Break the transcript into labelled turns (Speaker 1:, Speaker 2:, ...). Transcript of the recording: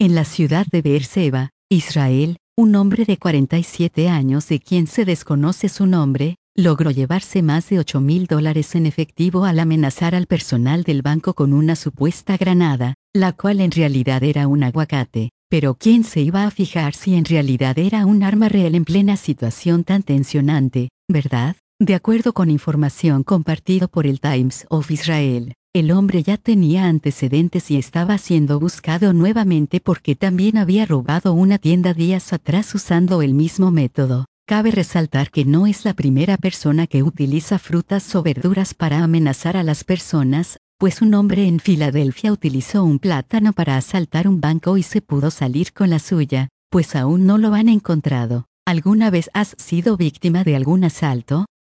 Speaker 1: En la ciudad de Beerseba, Israel, un hombre de 47 años de quien se desconoce su nombre, logró llevarse más de $8,000 en efectivo al amenazar al personal del banco con una supuesta granada, la cual en realidad era un aguacate. Pero ¿quién se iba a fijar si en realidad era un arma real en plena situación tan tensionante, verdad? De acuerdo con información compartida por el Times of Israel, el hombre ya tenía antecedentes y estaba siendo buscado nuevamente porque también había robado una tienda días atrás usando el mismo método. Cabe resaltar que no es la primera persona que utiliza frutas o verduras para amenazar a las personas, pues un hombre en Filadelfia utilizó un plátano para asaltar un banco y se pudo salir con la suya, pues aún no lo han encontrado. ¿Alguna vez has sido víctima de algún asalto?